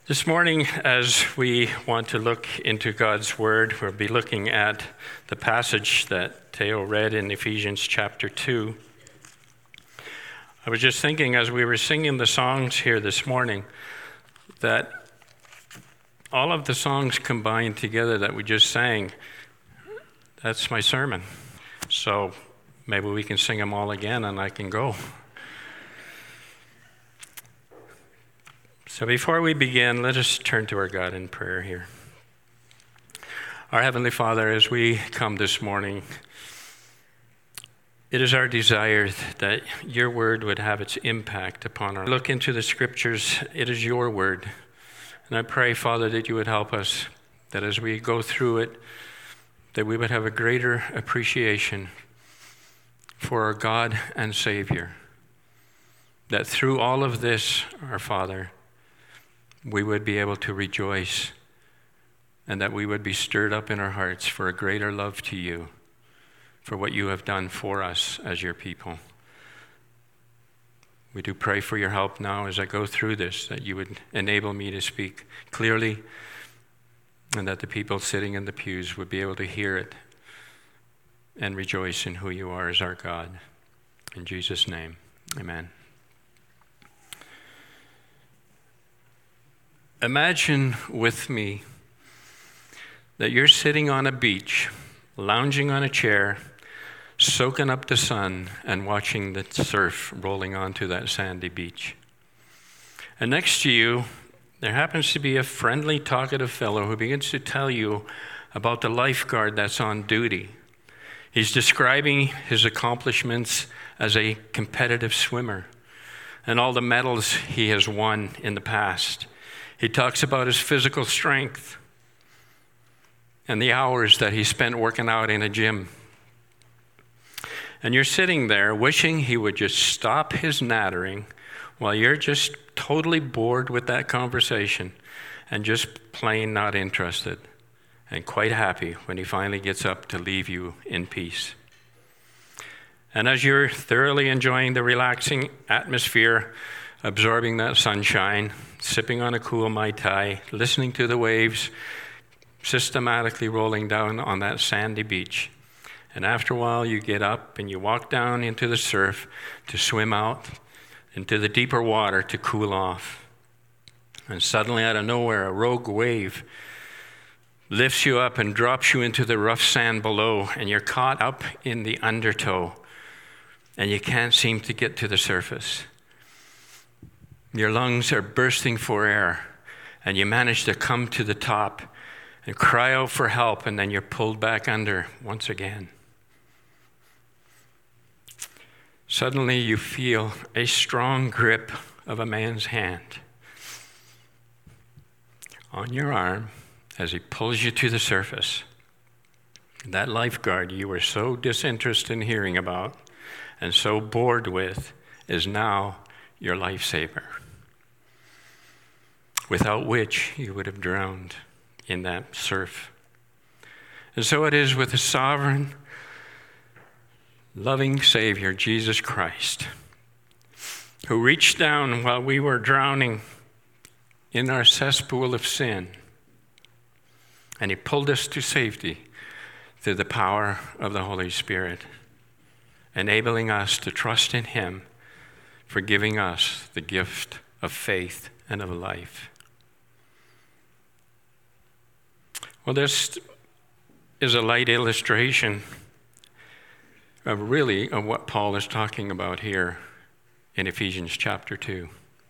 This morning, as we want to look into God's Word, we'll be looking at the passage that Theo read in Ephesians chapter 2. I was just thinking as we were singing the songs here this morning that all of the songs combined together that we just sang, that's my sermon. So maybe we can sing them all again and I can go. So before we begin, let us turn to our God in prayer here. Our Heavenly Father, as we come this morning, it is our desire that your word would have its impact upon our look into the scriptures. It is your word. And I pray, Father, that you would help us, that as we go through it, that we would have a greater appreciation for our God and Savior. That through all of this, our Father, we would be able to rejoice, and that we would be stirred up in our hearts for a greater love to you, for what you have done for us as your people. We do pray for your help now as I go through this, that you would enable me to speak clearly, and that the people sitting in the pews would be able to hear it and rejoice in who you are as our God. In Jesus' name, amen. Imagine with me that you're sitting on a beach, lounging on a chair, soaking up the sun, and watching the surf rolling onto that sandy beach. And next to you, there happens to be a friendly, talkative fellow who begins to tell you about the lifeguard that's on duty. He's describing his accomplishments as a competitive swimmer and all the medals he has won in the past. He talks about his physical strength and the hours that he spent working out in a gym. And you're sitting there wishing he would just stop his nattering while you're just totally bored with that conversation and just plain not interested and quite happy when he finally gets up to leave you in peace. And as you're thoroughly enjoying the relaxing atmosphere, absorbing that sunshine, sipping on a cool Mai Tai, listening to the waves systematically rolling down on that sandy beach. And after a while, you get up and you walk down into the surf to swim out into the deeper water to cool off. And suddenly, out of nowhere, a rogue wave lifts you up and drops you into the rough sand below, and you're caught up in the undertow, and you can't seem to get to the surface. Your lungs are bursting for air, and you manage to come to the top and cry out for help, and then you're pulled back under once again. Suddenly you feel a strong grip of a man's hand on your arm as he pulls you to the surface. That lifeguard you were so disinterested in hearing about and so bored with is now your lifesaver, without which you would have drowned in that surf. And so it is with the sovereign, loving Savior, Jesus Christ, who reached down while we were drowning in our cesspool of sin, and he pulled us to safety through the power of the Holy Spirit, enabling us to trust in him for giving us the gift of faith and of life. Well, this is a light illustration of what Paul is talking about here in Ephesians chapter 2.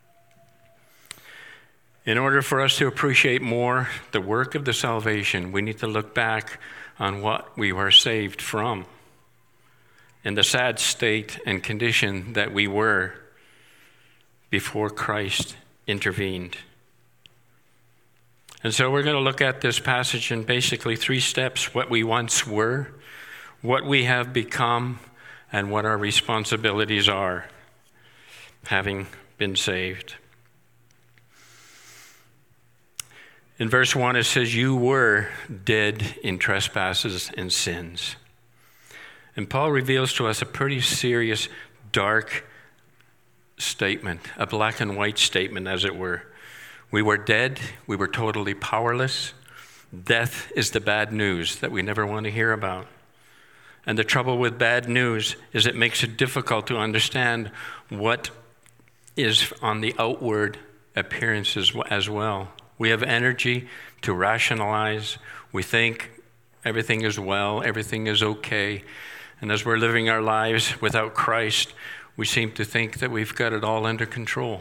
In order for us to appreciate more the work of the salvation, we need to look back on what we were saved from and the sad state and condition that we were before Christ intervened. And so we're going to look at this passage in basically 3 steps: what we once were, what we have become, and what our responsibilities are, having been saved. In verse 1, it says, "You were dead in trespasses and sins." And Paul reveals to us a pretty serious, dark statement, a black and white statement, as it were. We were dead. We were totally powerless. Death is the bad news that we never want to hear about. And the trouble with bad news is it makes it difficult to understand what is on the outward appearances as well. We have energy to rationalize. We think everything is well, everything is okay. And as we're living our lives without Christ, we seem to think that we've got it all under control.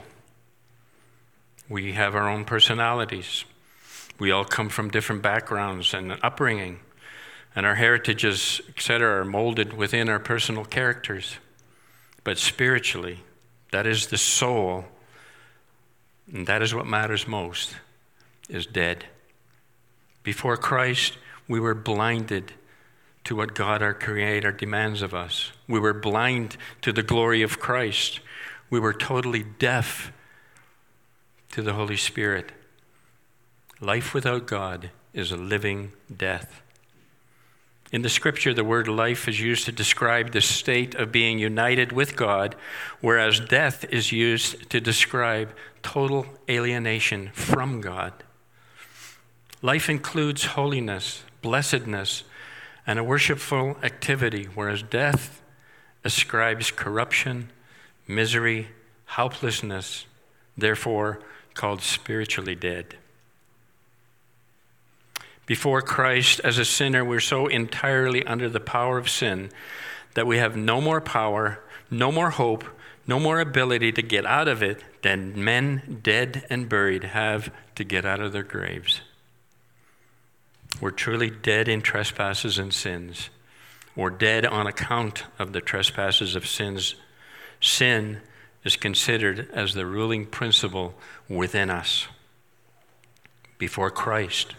We have our own personalities. We all come from different backgrounds and upbringing, and our heritages, etc., are molded within our personal characters. But spiritually, that is the soul, and that is what matters most, is dead. Before Christ, we were blinded to what God, our Creator, demands of us. We were blind to the glory of Christ. We were totally deaf to the Holy Spirit. Life without God is a living death. In the scripture, the word life is used to describe the state of being united with God, whereas death is used to describe total alienation from God. Life includes holiness, blessedness, and a worshipful activity, whereas death ascribes corruption, misery, helplessness, therefore called spiritually dead. Before Christ, as a sinner, we're so entirely under the power of sin that we have no more power, no more hope, no more ability to get out of it than men dead and buried have to get out of their graves. We're truly dead in trespasses and sins, or dead on account of the trespasses of sins. Sin is considered as the ruling principle within us. Before Christ,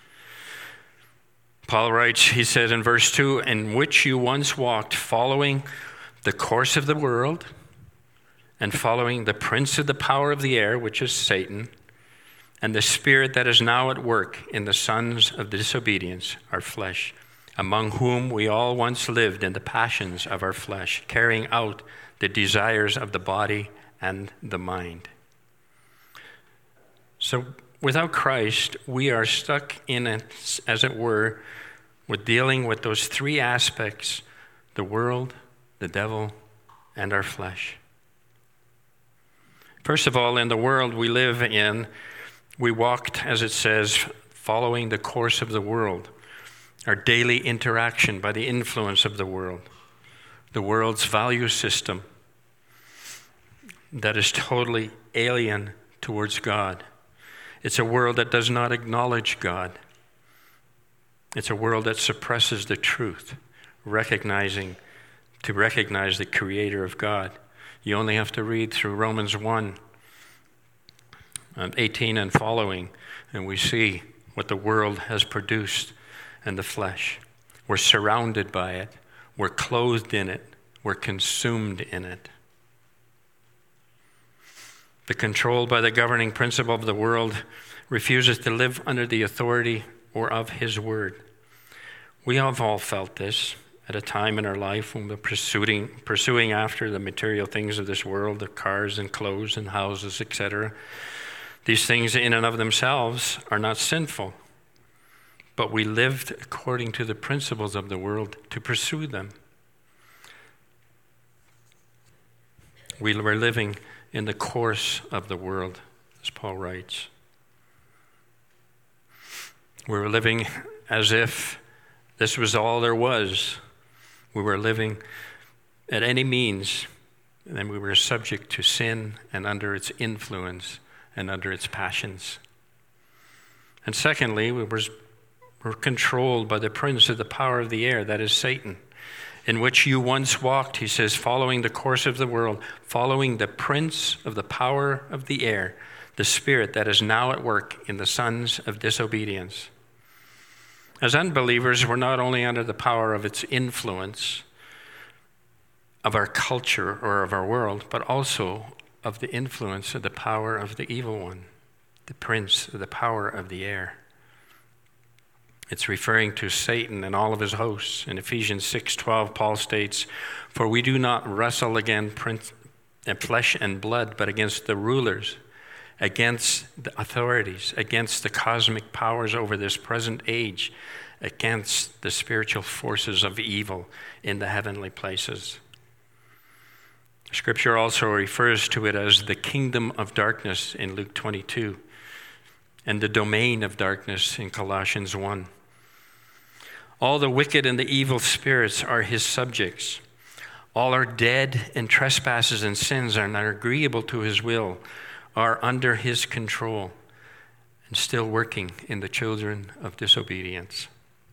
Paul writes, he said in verse 2, in which you once walked, following the course of the world and following the prince of the power of the air, which is Satan, and the spirit that is now at work in the sons of disobedience, our flesh, among whom we all once lived in the passions of our flesh, carrying out the desires of the body and the mind. So without Christ, we are stuck in it, as it were, with dealing with those three aspects: the world, the devil, and our flesh. First of all, in the world we live in, we walked, as it says, following the course of the world, our daily interaction by the influence of the world's value system that is totally alien towards God. It's a world that does not acknowledge God. It's a world that suppresses the truth, recognize the Creator of God. You only have to read through Romans 1, 18 and following, and we see what the world has produced in the flesh. We're surrounded by it. We're clothed in it. We're consumed in it. The controlled by the governing principle of the world refuses to live under the authority or of his word. We have all felt this at a time in our life when we're pursuing after the material things of this world, the cars and clothes and houses, etc. These things in and of themselves are not sinful, but we lived according to the principles of the world to pursue them. We were living in the course of the world, as Paul writes. We were living as if this was all there was. We were living at any means, and then we were subject to sin and under its influence and under its passions. And secondly, we were controlled by the prince of the power of the air, that is Satan, in which you once walked, he says, following the course of the world, following the prince of the power of the air, the spirit that is now at work in the sons of disobedience. As unbelievers, we're not only under the power of its influence, of our culture or of our world, but also of the influence of the power of the evil one, the prince of the power of the air. It's referring to Satan and all of his hosts. In Ephesians 6:12, Paul states, "For we do not wrestle against flesh and blood, but against the rulers, against the authorities, against the cosmic powers over this present age, against the spiritual forces of evil in the heavenly places. Scripture also refers to it as the kingdom of darkness in Luke 22 and the domain of darkness in Colossians 1. All the wicked and the evil spirits are his subjects. All are dead in trespasses and sins and are agreeable to his will, are under his control, and still working in the children of disobedience.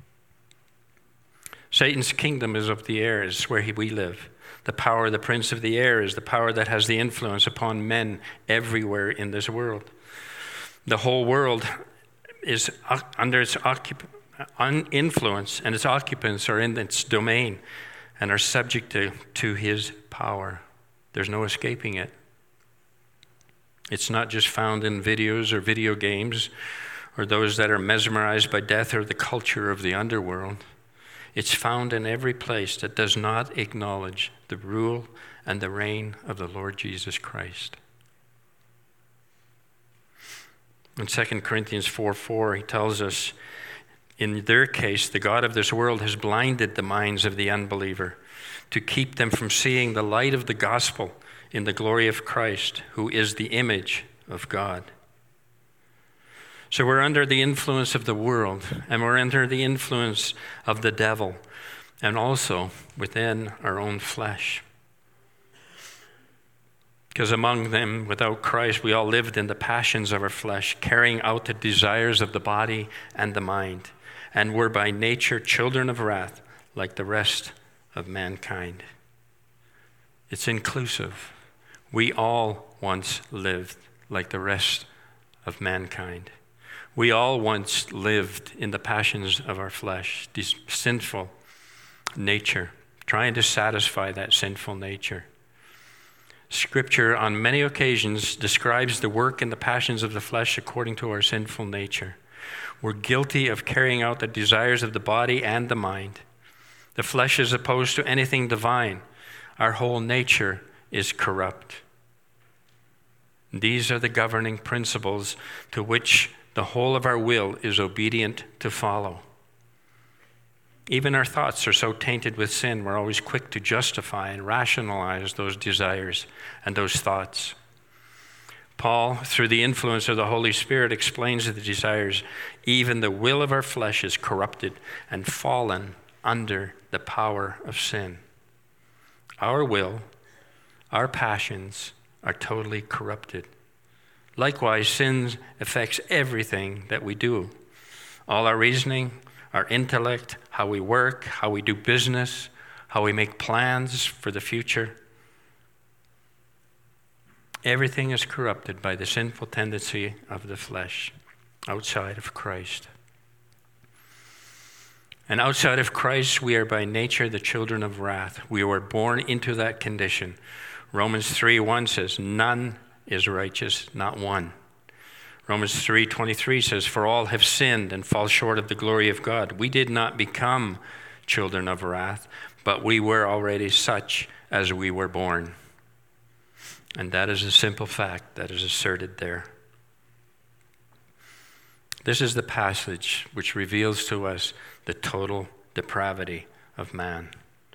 Satan's kingdom is of the air, is where we live. The power of the prince of the air is the power that has the influence upon men everywhere in this world. The whole world is under its influence, and its occupants are in its domain and are subject to his power. There's no escaping it. It's not just found in videos or video games or those that are mesmerized by death or the culture of the underworld. It's found in every place that does not acknowledge the rule and the reign of the Lord Jesus Christ. In 2 Corinthians 4:4, he tells us, in their case, the God of this world has blinded the minds of the unbeliever to keep them from seeing the light of the gospel in the glory of Christ, who is the image of God. So we're under the influence of the world, and we're under the influence of the devil, and also within our own flesh. Because among them, without Christ, we all lived in the passions of our flesh, carrying out the desires of the body and the mind, and were by nature children of wrath, like the rest of mankind. It's inclusive. We all once lived like the rest of mankind. We all once lived in the passions of our flesh, this sinful nature, trying to satisfy that sinful nature. Scripture on many occasions describes the work and the passions of the flesh according to our sinful nature. We're guilty of carrying out the desires of the body and the mind. The flesh is opposed to anything divine. Our whole nature is corrupt. These are the governing principles to which the whole of our will is obedient to follow. Even our thoughts are so tainted with sin, we're always quick to justify and rationalize those desires and those thoughts. Paul, through the influence of the Holy Spirit, explains the desires. Even the will of our flesh is corrupted and fallen under the power of sin. Our will, our passions are totally corrupted. Likewise, sin affects everything that we do. All our reasoning, our intellect, how we work, how we do business, how we make plans for the future. Everything is corrupted by the sinful tendency of the flesh outside of Christ. And outside of Christ, we are by nature the children of wrath. We were born into that condition. Romans 3:1 says, none is righteous, not one. Romans 3:23 says, for all have sinned and fall short of the glory of God. We did not become children of wrath, but we were already such as we were born. And that is a simple fact that is asserted there. This is the passage which reveals to us the total depravity of man.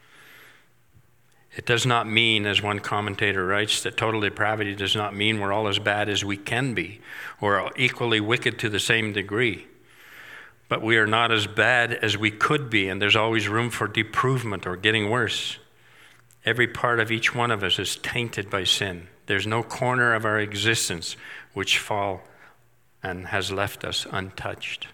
It does not mean, as one commentator writes, that total depravity does not mean we're all as bad as we can be or equally wicked to the same degree. But we are not as bad as we could be, and there's always room for improvement or getting worse. Every part of each one of us is tainted by sin. There's no corner of our existence which fall and has left us untouched.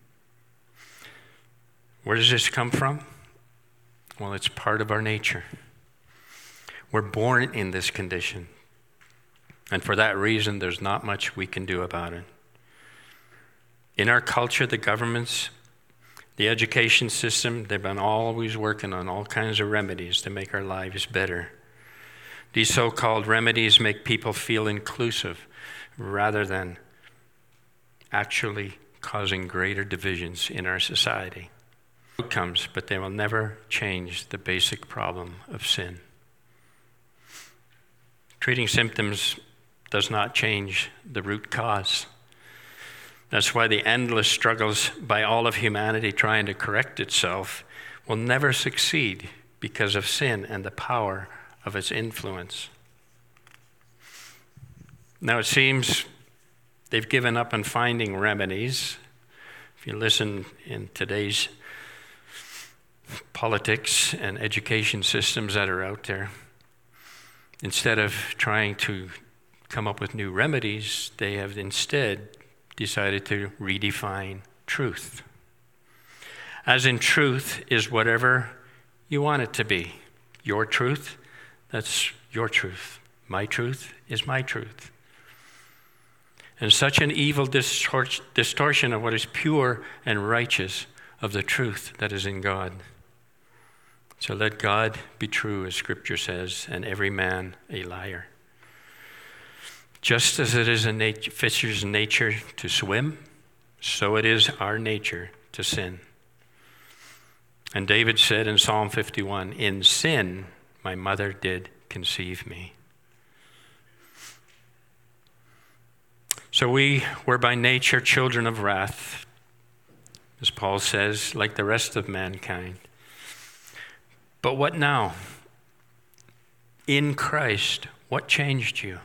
Where does this come from? Well, it's part of our nature. We're born in this condition. And for that reason, there's not much we can do about it. In our culture, the governments, the education system, they've been always working on all kinds of remedies to make our lives better. These so-called remedies make people feel inclusive rather than actually causing greater divisions in our society. Outcomes, but they will never change the basic problem of sin. Treating symptoms does not change the root cause. That's why the endless struggles by all of humanity trying to correct itself will never succeed because of sin and the power of its influence. Now it seems they've given up on finding remedies. If you listen in today's politics and education systems that are out there, instead of trying to come up with new remedies, they have instead decided to redefine truth. As in, truth is whatever you want it to be. Your truth, that's your truth. My truth is my truth. And such an evil distortion of what is pure and righteous of the truth that is in God. So let God be true, as Scripture says, and every man a liar. Just as it is a fisher's nature to swim, so it is our nature to sin. And David said in Psalm 51, "In sin my mother did conceive me." So we were by nature children of wrath, as Paul says, like the rest of mankind. But what now? In Christ, what changed you?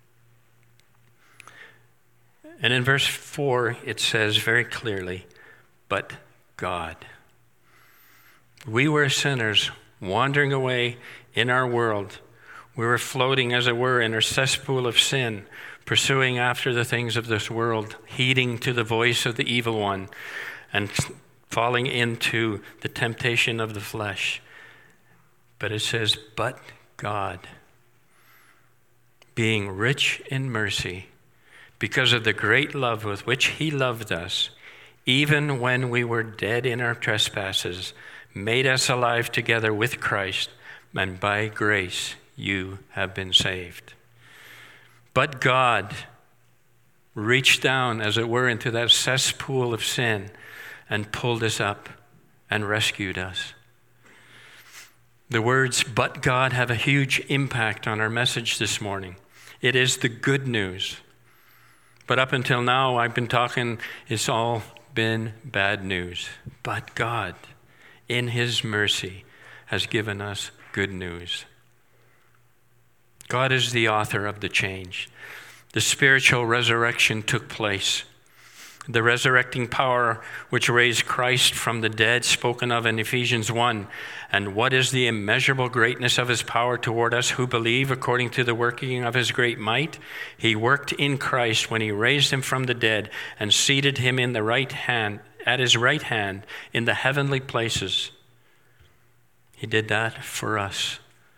And in verse 4, it says very clearly, "But God." We were sinners wandering away in our world. We were floating, as it were, in our cesspool of sin, pursuing after the things of this world, heeding to the voice of the evil one, and falling into the temptation of the flesh. But it says, "But God, being rich in mercy, because of the great love with which he loved us, even when we were dead in our trespasses, made us alive together with Christ, and by grace you have been saved." But God reached down, as it were, into that cesspool of sin and pulled us up and rescued us. The words, "but God," have a huge impact on our message this morning. It is the good news. But up until now, I've been talking, it's all been bad news. But God, in his mercy, has given us good news. God is the author of the change. The spiritual resurrection took place. The resurrecting power which raised Christ from the dead, spoken of in Ephesians 1. And what is the immeasurable greatness of his power toward us who believe, according to the working of his great might? He worked in Christ when he raised him from the dead and seated him in the right hand, at his right hand in the heavenly places. He did that for us.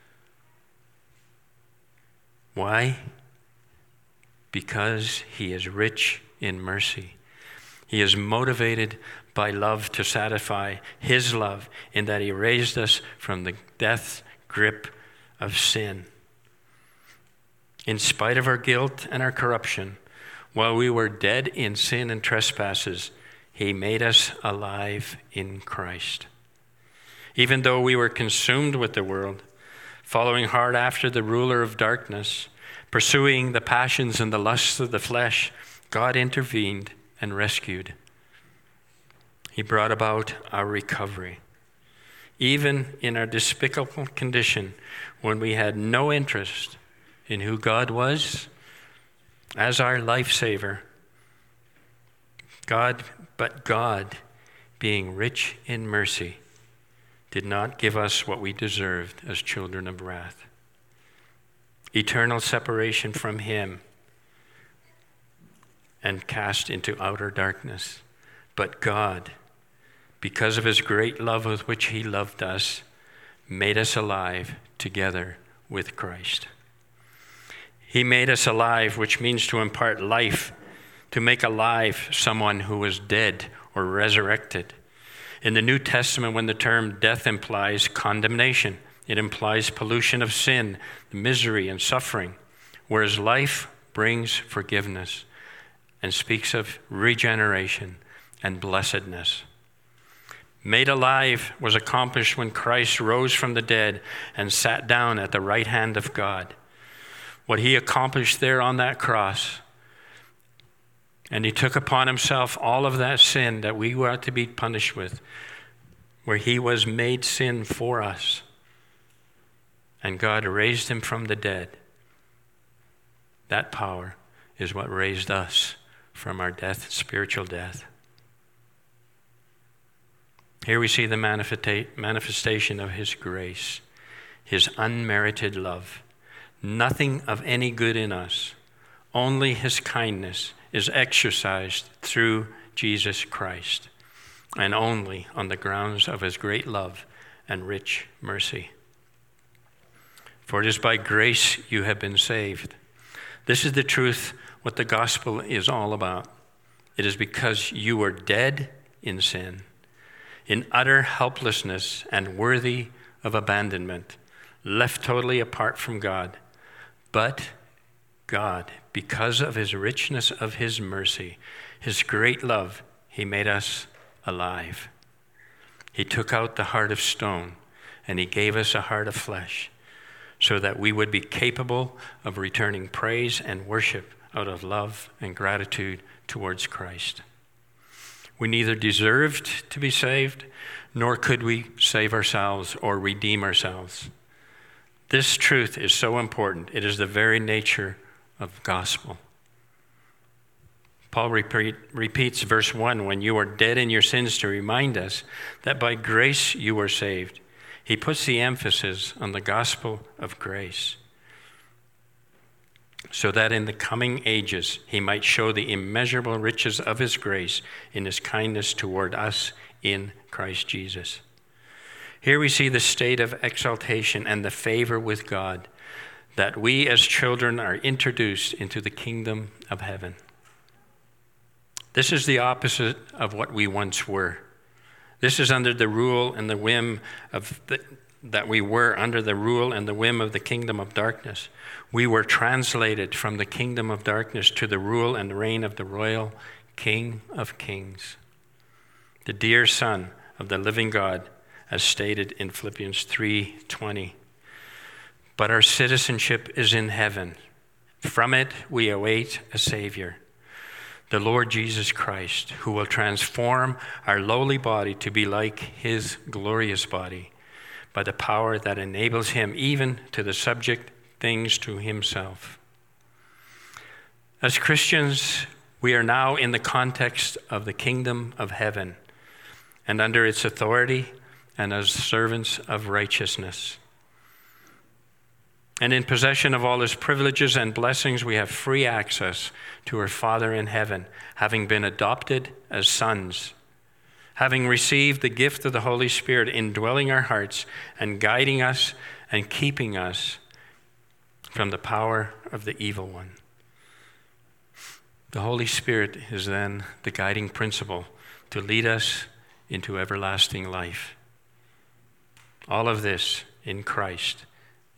Why? Because he is rich in mercy. He is motivated by love to satisfy his love, in that he raised us from the death grip of sin. In spite of our guilt and our corruption, while we were dead in sin and trespasses, he made us alive in Christ. Even though we were consumed with the world, following hard after the ruler of darkness, pursuing the passions and the lusts of the flesh, God intervened and rescued. He brought about our recovery. Even in our despicable condition, when we had no interest in who God was as our lifesaver, but God, being rich in mercy, did not give us what we deserved as children of wrath. Eternal separation from him and cast into outer darkness. But God, because of his great love with which he loved us, made us alive together with Christ. He made us alive, which means to impart life, to make alive someone who was dead or resurrected. In the New Testament, when the term death implies condemnation, it implies pollution of sin, misery, and suffering, whereas life brings forgiveness and speaks of regeneration and blessedness. Made alive was accomplished when Christ rose from the dead and sat down at the right hand of God. what he accomplished there on that cross. And he took upon himself all of that sin that we were to be punished with, where he was made sin for us. And God raised him from the dead. That power is what raised us from our death, spiritual death. Here we see the manifestation of his grace, his unmerited love. Nothing of any good in us, only his kindness is exercised through Jesus Christ, and only on the grounds of his great love and rich mercy. For it is by grace you have been saved. This is the truth, what the gospel is all about. It is because you were dead in sin, in utter helplessness and worthy of abandonment, left totally apart from God. But God, because of his richness of his mercy, his great love, he made us alive. He took out the heart of stone and he gave us a heart of flesh so that we would be capable of returning praise and worship out of love and gratitude towards Christ. We neither deserved to be saved, nor could we save ourselves or redeem ourselves. This truth is so important. It is the very nature of gospel. Paul repeats verse 1, when you were dead in your sins, to remind us that by grace you were saved. He puts the emphasis on the gospel of grace, so that in the coming ages he might show the immeasurable riches of his grace in his kindness toward us in Christ Jesus. Here we see the state of exaltation and the favor with God, that we as children are introduced into the kingdom of heaven. This is the opposite of what we once were. This is under the rule and the whim of that we were under the rule and the whim of the kingdom of darkness. We were translated from the kingdom of darkness to the rule and reign of the royal King of Kings, the dear Son of the living God, as stated in Philippians 3:20. But our citizenship is in heaven. From it we await a Savior, the Lord Jesus Christ, who will transform our lowly body to be like his glorious body by the power that enables him even to subject things to himself. As Christians, we are now in the context of the kingdom of heaven and under its authority and as servants of righteousness. And in possession of all his privileges and blessings, we have free access to our Father in heaven, having been adopted as sons, having received the gift of the Holy Spirit indwelling our hearts and guiding us and keeping us from the power of the evil one. The Holy Spirit is then the guiding principle to lead us into everlasting life. All of this in Christ.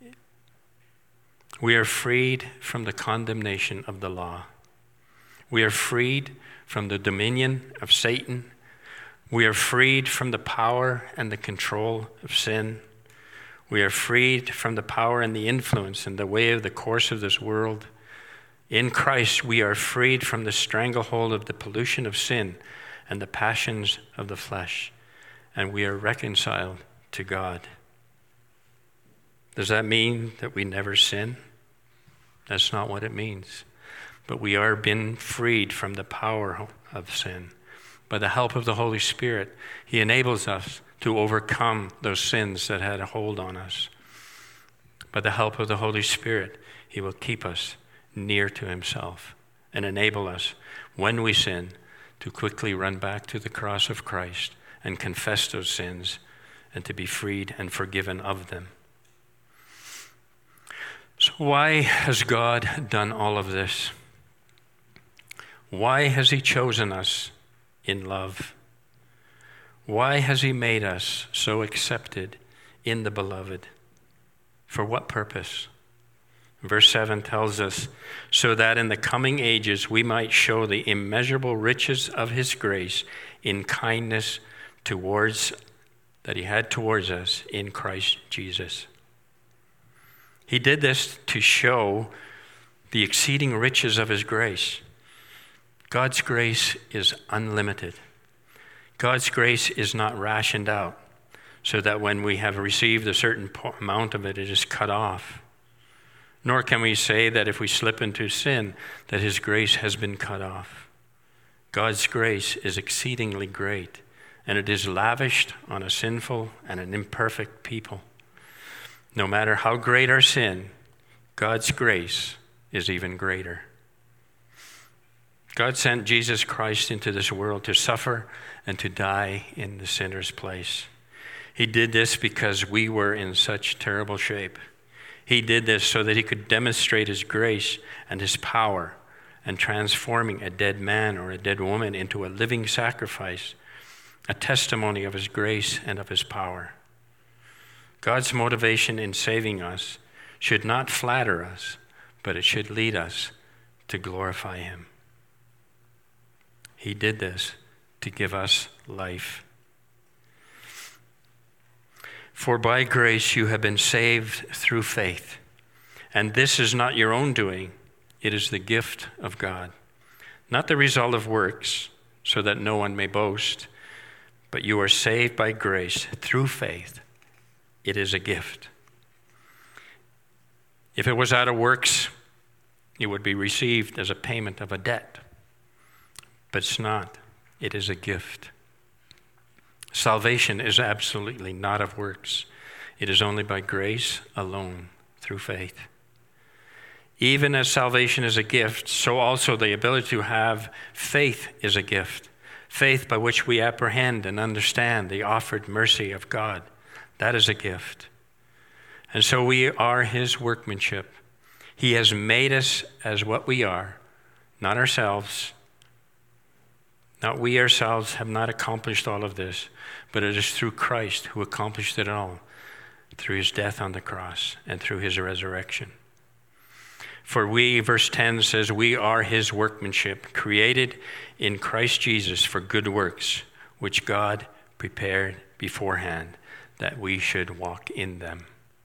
We are freed from the condemnation of the law. We are freed from the dominion of Satan. We are freed from the power and the control of sin. We are freed from the power and the influence and the way of the course of this world. In Christ, we are freed from the stranglehold of the pollution of sin and the passions of the flesh, and we are reconciled to God. Does that mean that we never sin? That's not what it means. But we are been freed from the power of sin. By the help of the Holy Spirit, he enables us to overcome those sins that had a hold on us. By the help of the Holy Spirit, he will keep us near to himself and enable us, when we sin, to quickly run back to the cross of Christ and confess those sins and to be freed and forgiven of them. So why has God done all of this? Why has he chosen us in love? Why has he made us so accepted in the beloved? For what purpose? Verse 7 tells us, so that in the coming ages we might show the immeasurable riches of his grace in kindness that he had towards us in Christ Jesus. He did this to show the exceeding riches of his grace. God's grace is unlimited. God's grace is not rationed out so that when we have received a certain amount of it, it is cut off. Nor can we say that if we slip into sin, that his grace has been cut off. God's grace is exceedingly great, and it is lavished on a sinful and an imperfect people. No matter how great our sin, God's grace is even greater. God sent Jesus Christ into this world to suffer and to die in the sinner's place. He did this because we were in such terrible shape. He did this so that he could demonstrate his grace and his power in transforming a dead man or a dead woman into a living sacrifice, a testimony of his grace and of his power. God's motivation in saving us should not flatter us, but it should lead us to glorify him. He did this to give us life. For by grace you have been saved through faith. And this is not your own doing, it is the gift of God. Not the result of works, so that no one may boast, but you are saved by grace through faith. It is a gift. If it was out of works, it would be received as a payment of a debt. But it's not. It is a gift. Salvation is absolutely not of works. It is only by grace alone, through faith. Even as salvation is a gift, so also the ability to have faith is a gift. Faith by which we apprehend and understand the offered mercy of God. That is a gift. And so we are his workmanship. He has made us as what we are, not ourselves. Not we ourselves have not accomplished all of this, but it is through Christ who accomplished it all, through his death on the cross and through his resurrection. For we, verse 10 says, we are his workmanship, created in Christ Jesus for good works, which God prepared beforehand, that we should walk in them.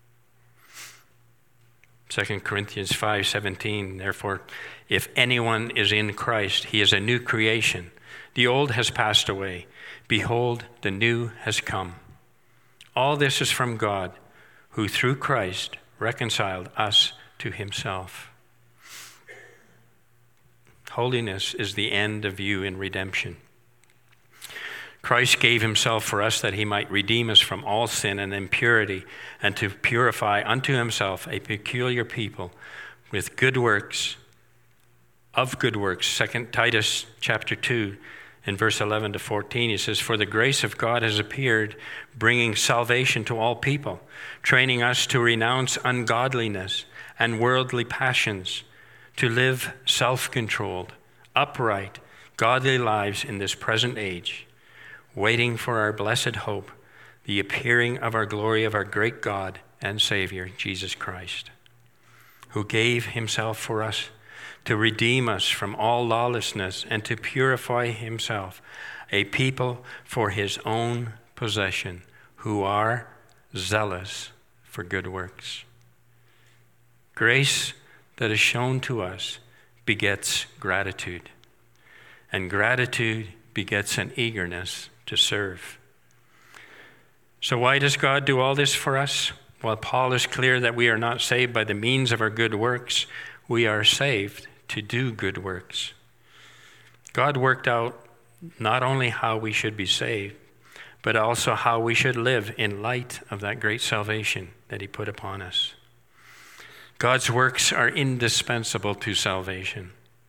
2 Corinthians 5:17, therefore, if anyone is in Christ, he is a new creation. The old has passed away. Behold, the new has come. All this is from God, who through Christ reconciled us to himself. Holiness is the end of view in redemption. Christ gave himself for us that he might redeem us from all sin and impurity, and to purify unto himself a peculiar people with good works, of good works. 2 Titus chapter 2, in verse 11 to 14, he says, for the grace of God has appeared, bringing salvation to all people, training us to renounce ungodliness and worldly passions, to live self-controlled, upright, godly lives in this present age, waiting for our blessed hope, the appearing of our glory of our great God and Savior, Jesus Christ, who gave himself for us to redeem us from all lawlessness and to purify himself a people for his own possession, who are zealous for good works. Grace that is shown to us begets gratitude, and gratitude begets an eagerness to serve. So why does God do all this for us? While Paul is clear that we are not saved by the means of our good works, we are saved to do good works. God worked out not only how we should be saved, but also how we should live in light of that great salvation that he put upon us. God's works are indispensable to salvation,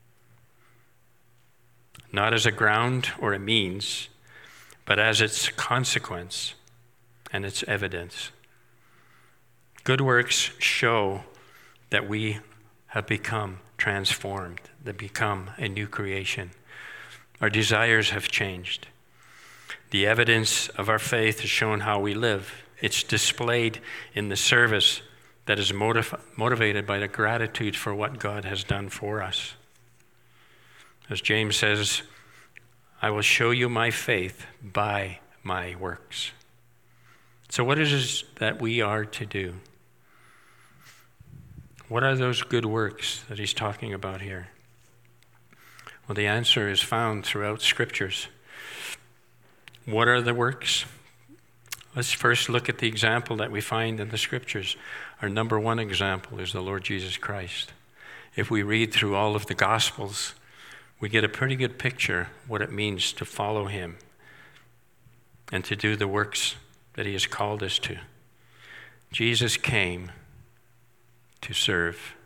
not as a ground or a means, but as its consequence and its evidence. Good works show that we have become transformed, that become a new creation. Our desires have changed. The evidence of our faith is shown how we live. It's displayed in the service that is motivated by the gratitude for what God has done for us. As James says, I will show you my faith by my works. So what is it that we are to do? What are those good works that he's talking about here? Well, the answer is found throughout Scriptures. What are the works? Let's first look at the example that we find in the Scriptures. Our number one example is the Lord Jesus Christ. If we read through all of the Gospels, we get a pretty good picture what it means to follow him and to do the works that he has called us to. Jesus came to serve.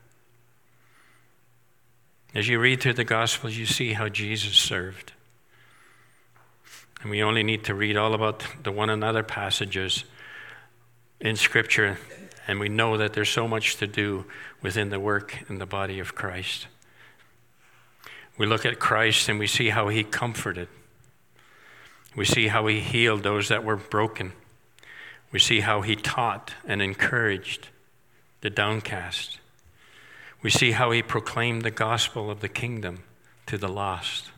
As you read through the Gospels, you see how Jesus served. And we only need to read all about the one another passages in Scripture, and we know that there's so much to do within the work in the body of Christ. We look at Christ and we see how he comforted. We see how he healed those that were broken. We see how he taught and encouraged the downcast. We see how he proclaimed the gospel of the kingdom to the lost.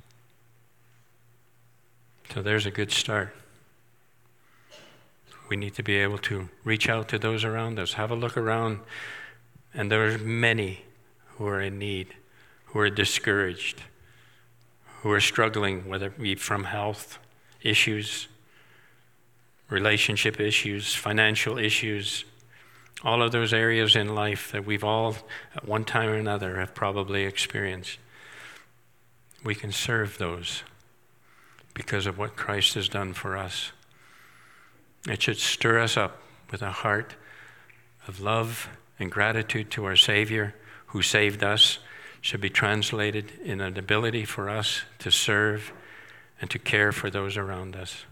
So there's a good start. We need to be able to reach out to those around us, have a look around, and there are many who are in need, who are discouraged, who are struggling, whether it be from health issues, relationship issues, financial issues, all of those areas in life that we've all, at one time or another, have probably experienced. We can serve those because of what Christ has done for us. It should stir us up with a heart of love and gratitude to our Savior who saved us. Should be translated in an ability for us to serve and to care for those around us.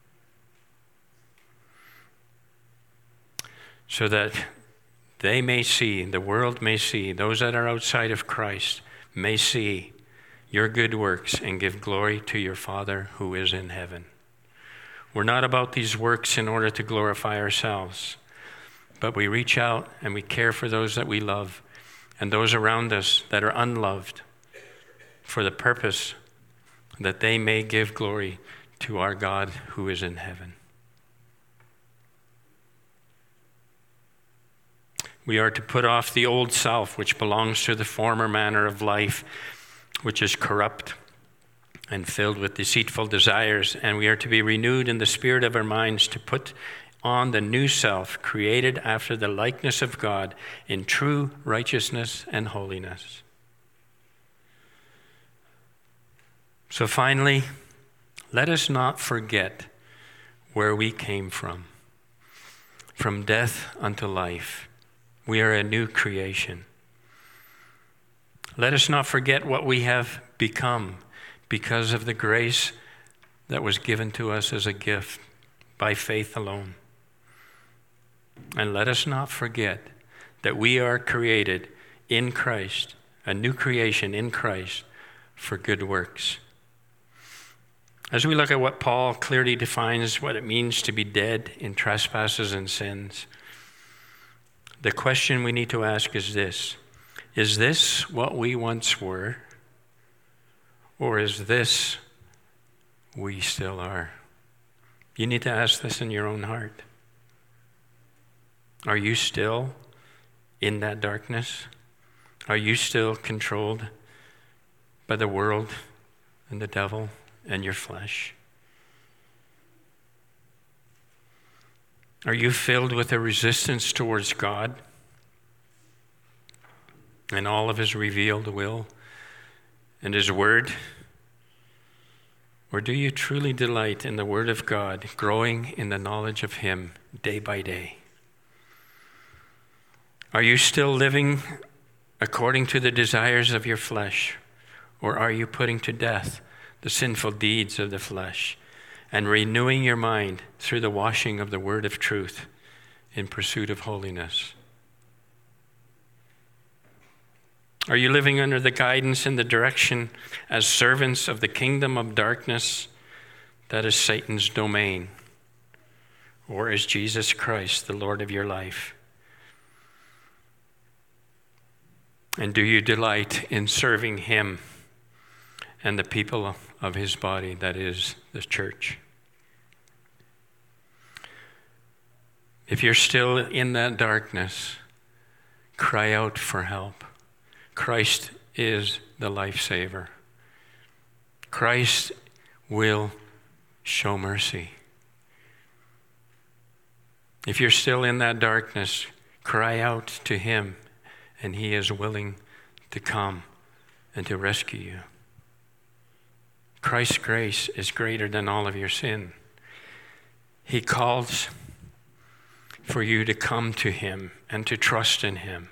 So that they may see, the world may see, those that are outside of Christ may see your good works and give glory to your Father who is in heaven. We're not about these works in order to glorify ourselves, but we reach out and we care for those that we love and those around us that are unloved for the purpose that they may give glory to our God who is in heaven. We are to put off the old self, which belongs to the former manner of life, which is corrupt and filled with deceitful desires, and we are to be renewed in the spirit of our minds to put on the new self, created after the likeness of God in true righteousness and holiness. So finally, let us not forget where we came from death unto life. We are a new creation. Let us not forget what we have become because of the grace that was given to us as a gift by faith alone. And let us not forget that we are created in Christ, a new creation in Christ, for good works. As we look at what Paul clearly defines what it means to be dead in trespasses and sins, the question we need to ask is this: is this what we once were, or is this we still are? You need to ask this in your own heart. Are you still in that darkness? Are you still controlled by the world and the devil and your flesh? Are you filled with a resistance towards God and all of his revealed will and his word? Or do you truly delight in the word of God, growing in the knowledge of him day by day? Are you still living according to the desires of your flesh? Or are you putting to death the sinful deeds of the flesh and renewing your mind through the washing of the word of truth in pursuit of holiness? Are you living under the guidance and the direction as servants of the kingdom of darkness that is Satan's domain? Or is Jesus Christ the Lord of your life? And do you delight in serving him and the people of his body, that is the church? If you're still in that darkness, Cry out for help. Christ is the lifesaver. Christ will show mercy. If you're still in that darkness, cry out to him, and he is willing to come and to rescue you. Christ's grace is greater than all of your sin. He calls for you to come to him and to trust in him.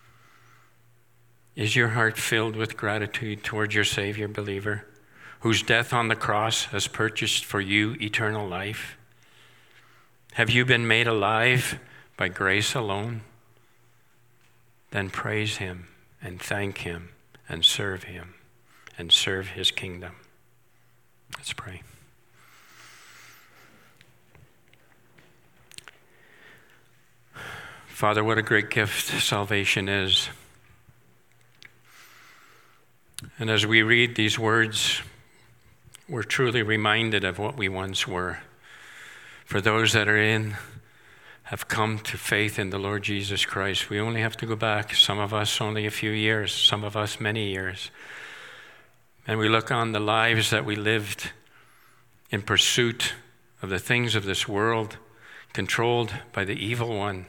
Is your heart filled with gratitude towards your Savior, believer, whose death on the cross has purchased for you eternal life? Have you been made alive by grace alone? Then praise him and thank him and serve his kingdom. Let's pray. Father, what a great gift salvation is. And as we read these words, we're truly reminded of what we once were. For those that have come to faith in the Lord Jesus Christ, we only have to go back, some of us only a few years, some of us many years. And we look on the lives that we lived in pursuit of the things of this world, controlled by the evil one,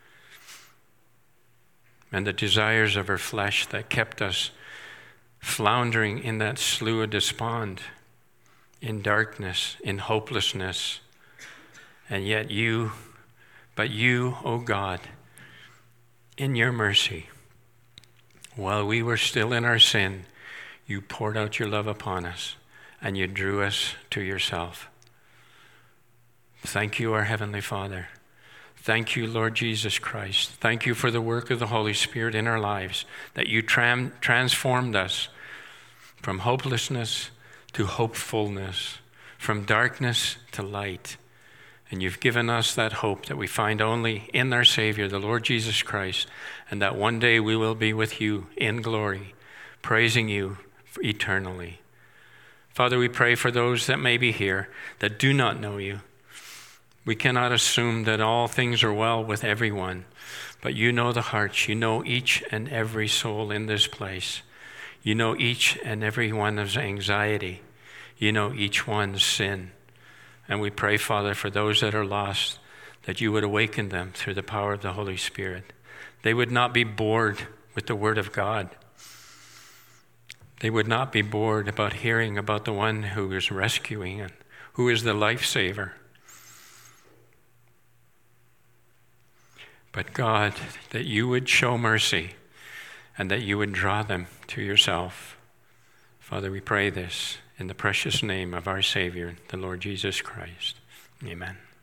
and the desires of our flesh that kept us floundering in that slough of despond, in darkness, in hopelessness. And yet you, O God, in your mercy, while we were still in our sin, you poured out your love upon us and you drew us to yourself. Thank you, our Heavenly Father. Thank you, Lord Jesus Christ. Thank you for the work of the Holy Spirit in our lives, that you transformed us from hopelessness to hopefulness, from darkness to light. And you've given us that hope that we find only in our Savior, the Lord Jesus Christ, and that one day we will be with you in glory, praising you eternally. Father, we pray for those that may be here that do not know you. We cannot assume that all things are well with everyone, but you know the hearts. You know each and every soul in this place. You know each and every one's anxiety. You know each one's sin. And we pray, Father, for those that are lost, that you would awaken them through the power of the Holy Spirit. They would not be bored with the Word of God. They would not be bored about hearing about the one who is rescuing and who is the lifesaver. But God, that you would show mercy and that you would draw them to yourself. Father, we pray this in the precious name of our Savior, the Lord Jesus Christ. Amen.